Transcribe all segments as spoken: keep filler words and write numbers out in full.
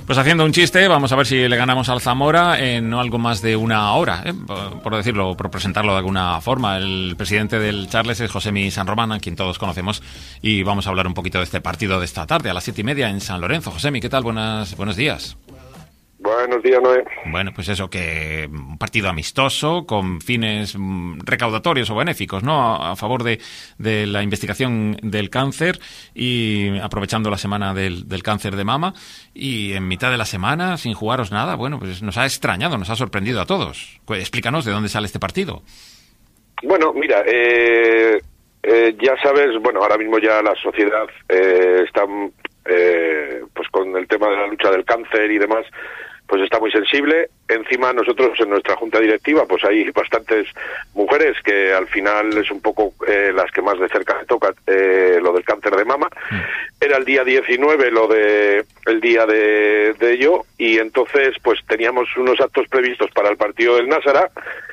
Pues haciendo un chiste, vamos a ver si le ganamos al Zamora en no algo más de una hora, ¿eh? por, por decirlo, por presentarlo de alguna forma. El presidente del Charles es Josemi San Román, a quien todos conocemos, y vamos a hablar un poquito de este partido de esta tarde, a las siete y media en San Lorenzo. Josemi, ¿qué tal? Buenas, buenos días. Buenos días, Noé. Bueno, pues eso, que un partido amistoso con fines recaudatorios o benéficos, ¿no? A, a favor de, de la investigación del cáncer y aprovechando la semana del, del cáncer de mama, y en mitad de la semana, sin jugaros nada, bueno, pues nos ha extrañado, nos ha sorprendido a todos. Explícanos de dónde sale este partido. Bueno, mira, eh, eh, ya sabes, bueno, ahora mismo ya la sociedad eh, está eh, pues con el tema de la lucha del cáncer y demás, pues está muy sensible. Encima nosotros en nuestra junta directiva pues hay bastantes mujeres que al final es un poco eh, las que más de cerca le toca eh, lo del cáncer de mama. Mm. Era el día diecinueve lo de el día de, de ello, y entonces pues teníamos unos actos previstos para el partido del Násara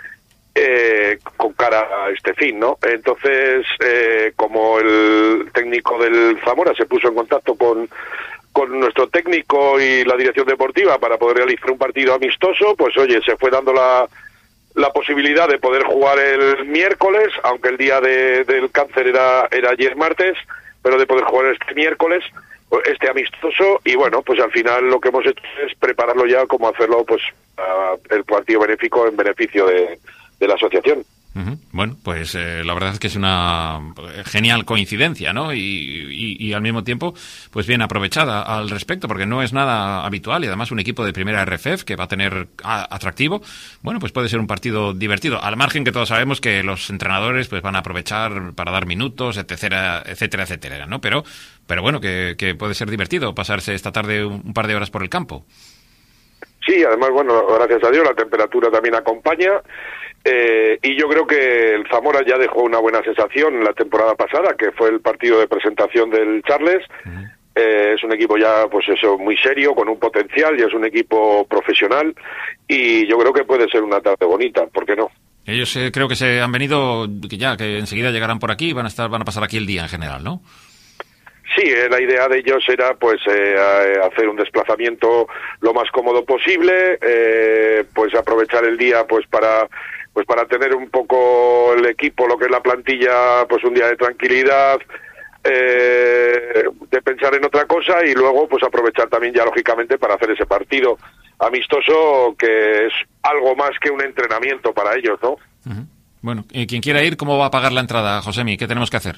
eh, con cara a este fin, ¿no? Entonces eh, como el técnico del Zamora se puso en contacto con con nuestro técnico y la dirección deportiva para poder realizar un partido amistoso, pues oye, se fue dando la, la posibilidad de poder jugar el miércoles, aunque el día de, del cáncer era, era ayer martes, pero de poder jugar este miércoles, este amistoso, y bueno, pues al final lo que hemos hecho es prepararlo ya como hacerlo, pues, uh, el partido benéfico en beneficio de, de la asociación. Uh-huh. Bueno, pues eh, la verdad es que es una genial coincidencia, ¿no? Y, y, y al mismo tiempo, pues bien aprovechada al respecto, porque no es nada habitual, y además un equipo de primera R F E F que va a tener a, atractivo, bueno, pues puede ser un partido divertido, al margen que todos sabemos que los entrenadores pues van a aprovechar para dar minutos, etcétera, etcétera, etcétera, ¿no? Pero, pero bueno, que, que puede ser divertido pasarse esta tarde un, un par de horas por el campo. Sí, además, bueno, gracias a Dios la temperatura también acompaña. Eh, y yo creo que el Zamora ya dejó una buena sensación la temporada pasada, que fue el partido de presentación del Charles. Uh-huh. Eh, es un equipo ya, pues eso, muy serio, con un potencial, ya es un equipo profesional, y yo creo que puede ser una tarde bonita, ¿por qué no? Ellos eh, creo que se han venido, que ya, que enseguida llegarán por aquí y van a estar, van a pasar aquí el día en general, ¿no? Sí, eh, la idea de ellos era pues eh, hacer un desplazamiento lo más cómodo posible, eh, pues aprovechar el día pues para pues para tener un poco el equipo, lo que es la plantilla, pues un día de tranquilidad, eh, de pensar en otra cosa, y luego pues aprovechar también ya lógicamente para hacer ese partido amistoso, que es algo más que un entrenamiento para ellos, ¿no? Uh-huh. Bueno, y quien quiera ir, ¿cómo va a pagar la entrada, Josemi? ¿Qué tenemos que hacer?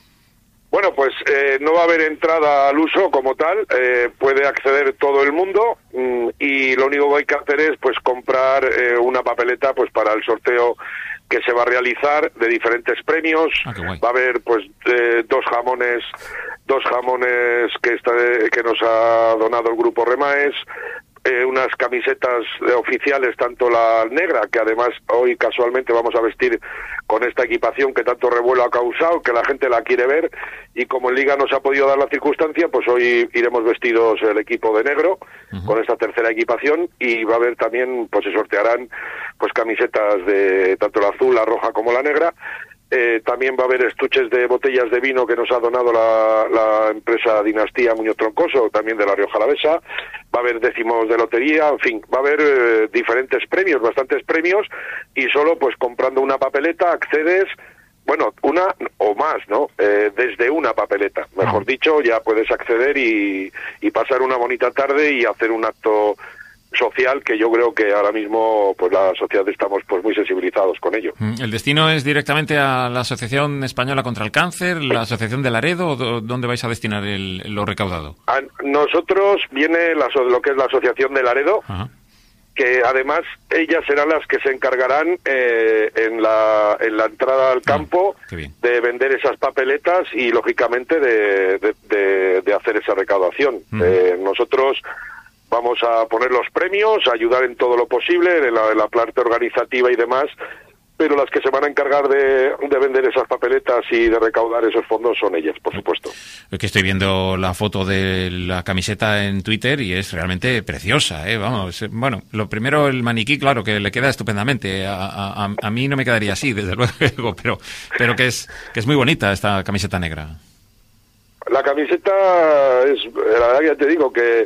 Bueno, pues eh, no va a haber entrada al uso como tal, eh, puede acceder todo el mundo, mmm, y lo único que hay que hacer es pues comprar eh, una papeleta pues para el sorteo que se va a realizar de diferentes premios. Ah, qué guay. Va a haber pues eh, dos jamones, dos jamones que está, que nos ha donado el grupo Remaes, eh, unas camisetas eh, oficiales, tanto la negra, que además hoy casualmente vamos a vestir con esta equipación que tanto revuelo ha causado, que la gente la quiere ver, y como en Liga nos ha podido dar la circunstancia, pues hoy iremos vestidos el equipo de negro, uh-huh, con esta tercera equipación, y va a haber también, pues se sortearán pues camisetas de tanto la azul, la roja como la negra. Eh, también va a haber estuches de botellas de vino que nos ha donado la, la empresa Dinastía Muñoz Troncoso, también de La Rioja Alavesa. Va a haber décimos de lotería, en fin, va a haber eh, diferentes premios, bastantes premios, y solo pues comprando una papeleta accedes, bueno, una o más, ¿no? Eh, desde una papeleta, mejor dicho, ya puedes acceder y, y pasar una bonita tarde y hacer un acto social, que yo creo que ahora mismo pues la sociedad estamos pues muy sensibilizados con ello. ¿El destino es directamente a la Asociación Española contra el Cáncer, la Asociación de Laredo, o dónde vais a destinar el, lo recaudado? A nosotros viene la, lo que es la Asociación de Laredo. Ajá. Que además ellas serán las que se encargarán eh, en la en la entrada al campo ah, de vender esas papeletas y lógicamente de, de, de, de hacer esa recaudación. Uh-huh. Eh, nosotros vamos a poner los premios, a ayudar en todo lo posible, en la, en la parte organizativa y demás, pero las que se van a encargar de, de vender esas papeletas y de recaudar esos fondos son ellas, por supuesto. Que estoy viendo la foto de la camiseta en Twitter y es realmente preciosa, ¿eh? Vamos, bueno, lo primero, el maniquí, claro, que le queda estupendamente. A, a, a mí no me quedaría así, desde luego, pero, pero que es, que es muy bonita esta camiseta negra. La camiseta es, la verdad que ya te digo que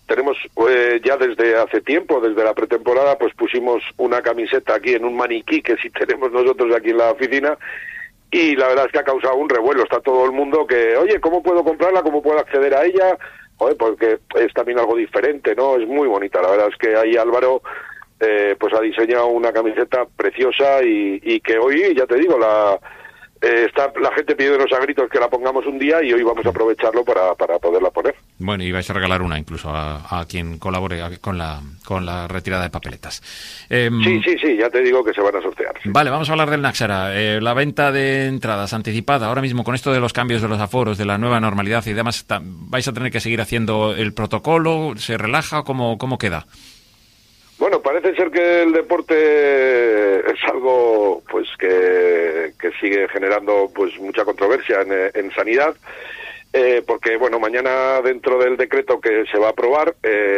tenemos eh, ya desde hace tiempo, desde la pretemporada, pues pusimos una camiseta aquí en un maniquí que sí tenemos nosotros aquí en la oficina, y la verdad es que ha causado un revuelo. Está todo el mundo que, oye, ¿cómo puedo comprarla? ¿Cómo puedo acceder a ella? Joder, porque es también algo diferente, ¿no? Es muy bonita. La verdad es que ahí Álvaro eh, pues ha diseñado una camiseta preciosa y, y que hoy, ya te digo, la eh, está la gente pidiéndonos a gritos que la pongamos un día, y hoy vamos a aprovecharlo para, para poderla poner. Bueno, y vais a regalar una incluso a, a quien colabore con la con la retirada de papeletas. Eh, sí, sí, sí, ya te digo que se van a sortear. Sí. Vale, vamos a hablar del Náxara. Eh, la venta de entradas anticipada, ahora mismo con esto de los cambios de los aforos, de la nueva normalidad y demás, ¿vais a tener que seguir haciendo el protocolo? ¿Se relaja? ¿Cómo, cómo queda? Bueno, parece ser que el deporte es algo pues que, que sigue generando pues mucha controversia en, en sanidad, eh, porque bueno, mañana dentro del decreto que se va a aprobar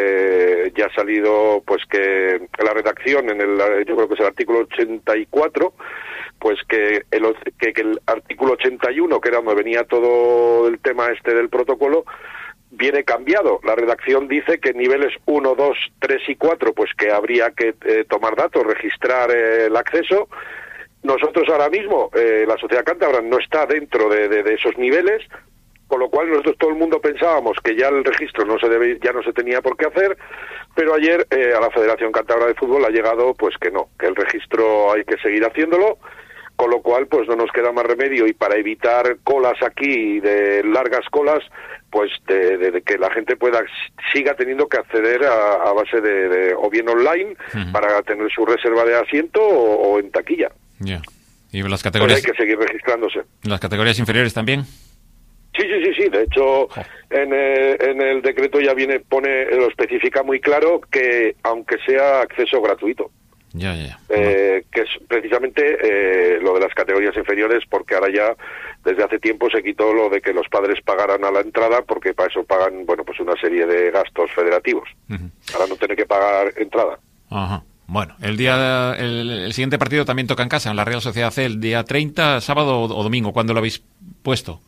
eh, ya ha salido pues que la redacción en el, yo creo que es el artículo ochenta y cuatro, pues que el, que, que el artículo ochenta y uno, que era donde venía todo el tema este del protocolo, viene cambiado. La redacción dice que niveles uno, dos, tres y cuatro, pues que habría que eh, tomar datos, registrar eh, el acceso. Nosotros ahora mismo, eh, la Sociedad Cántabra no está dentro de, de, de esos niveles, con lo cual nosotros todo el mundo pensábamos que ya el registro no se debe, ya no se tenía por qué hacer, pero ayer eh, a la Federación Cántabra de Fútbol ha llegado pues que no, que el registro hay que seguir haciéndolo, con lo cual pues no nos queda más remedio, y para evitar colas aquí, de largas colas, pues de, de, de que la gente pueda siga teniendo que acceder a, a base de, de o bien online, uh-huh, para tener su reserva de asiento, o, o en taquilla. Ya. Yeah. Y las categorías, pues hay que seguir registrándose. ¿Las categorías inferiores también? Sí, sí, sí, sí. De hecho, oh. en, eh, en el decreto ya viene, pone, lo especifica muy claro, que aunque sea acceso gratuito. Ya, ya. Eh, que es precisamente eh, lo de las categorías inferiores, porque ahora ya desde hace tiempo se quitó lo de que los padres pagaran a la entrada, porque para eso pagan, bueno, pues una serie de gastos federativos, uh-huh, para no tener que pagar entrada. Ajá. Bueno, el día el, el siguiente partido también toca en casa, en la Real Sociedad C, el día treinta, sábado o, o domingo. ¿Cuándo lo habéis puesto?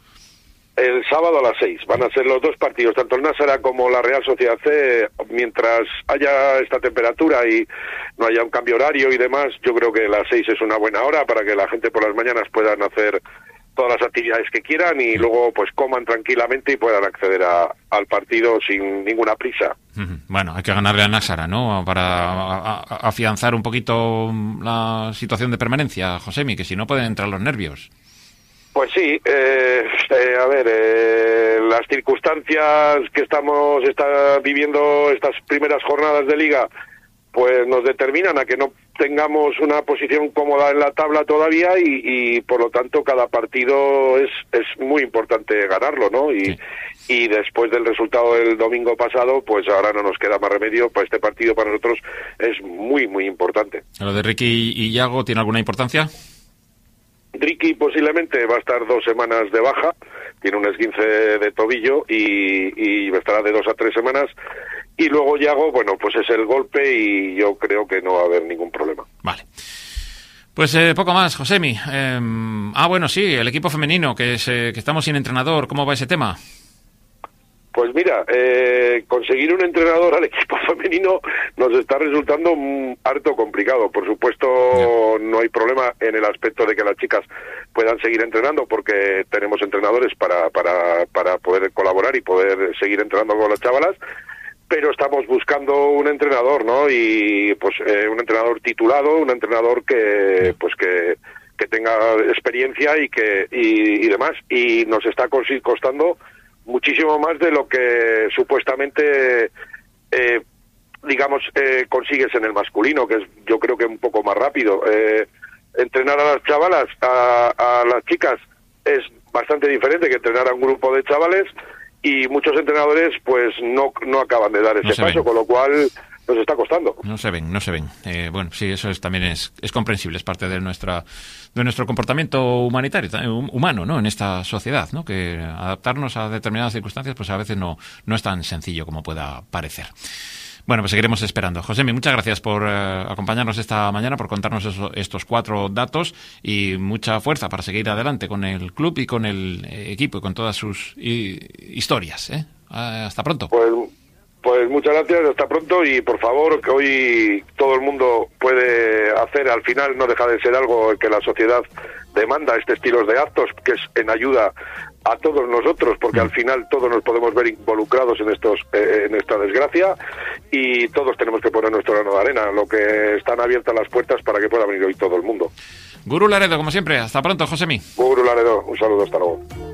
El sábado a las seis. Van a ser los dos partidos, tanto el Náxara como la Real Sociedad C. Mientras haya esta temperatura y no haya un cambio horario y demás, yo creo que las seis es una buena hora para que la gente por las mañanas puedan hacer todas las actividades que quieran y luego pues coman tranquilamente y puedan acceder a, al partido sin ninguna prisa. Bueno, hay que ganarle al Náxara, ¿no? Para a, a, afianzar un poquito la situación de permanencia, Josemi, que si no pueden entrar los nervios. Pues sí, eh, eh, a ver, eh, las circunstancias que estamos está viviendo estas primeras jornadas de liga, pues nos determinan a que no tengamos una posición cómoda en la tabla todavía y, y por lo tanto cada partido es, es muy importante ganarlo, ¿no? Y, sí. Y después del resultado del domingo pasado, pues ahora no nos queda más remedio, pues este partido para nosotros es muy, muy importante. ¿Lo de Ricky y Yago tiene alguna importancia? Ricky posiblemente va a estar dos semanas de baja, tiene un esguince de tobillo y, y estará de dos a tres semanas. Y luego Yago, bueno, pues es el golpe y yo creo que no va a haber ningún problema. Vale. Pues eh, poco más, Josemi. Eh, ah, bueno, sí, el equipo femenino, que, es, eh, que estamos sin entrenador. ¿Cómo va ese tema? Pues mira, eh, conseguir un entrenador al equipo femenino nos está resultando mm, harto complicado. Por supuesto, yeah. no hay problema en el aspecto de que las chicas puedan seguir entrenando porque tenemos entrenadores para, para, para poder colaborar y poder seguir entrenando con las chavalas. Pero estamos buscando un entrenador, ¿no? Y pues eh, un entrenador titulado, un entrenador que pues que, que tenga experiencia y que y, y demás. Y nos está costando muchísimo más de lo que supuestamente eh, digamos eh, consigues en el masculino, que es yo creo que un poco más rápido. Eh, entrenar a las chavalas, a, a las chicas, es bastante diferente que entrenar a un grupo de chavales. Y muchos entrenadores pues no no acaban de dar ese no paso, ven. Con lo cual nos está costando. No se ven, no se ven. Eh, bueno, sí, eso es, también es, es comprensible, es parte de nuestra de nuestro comportamiento humanitario, humano, ¿no? En esta sociedad, ¿no? Que adaptarnos a determinadas circunstancias pues a veces no, no es tan sencillo como pueda parecer. Bueno, pues seguiremos esperando. Josemi, muchas gracias por eh, acompañarnos esta mañana, por contarnos eso, estos cuatro datos y mucha fuerza para seguir adelante con el club y con el eh, equipo y con todas sus y, historias. ¿eh? Hasta pronto. Pues, pues Pues muchas gracias, hasta pronto y por favor que hoy todo el mundo puede hacer, al final no deja de ser algo que la sociedad demanda, este estilo de actos que es en ayuda a todos nosotros, porque al final todos nos podemos ver involucrados en estos eh, en esta desgracia y todos tenemos que poner nuestro grano de arena, lo que están abiertas las puertas para que pueda venir hoy todo el mundo. Gurú Laredo, como siempre, hasta pronto, Josemi. Gurú Laredo, un saludo, hasta luego.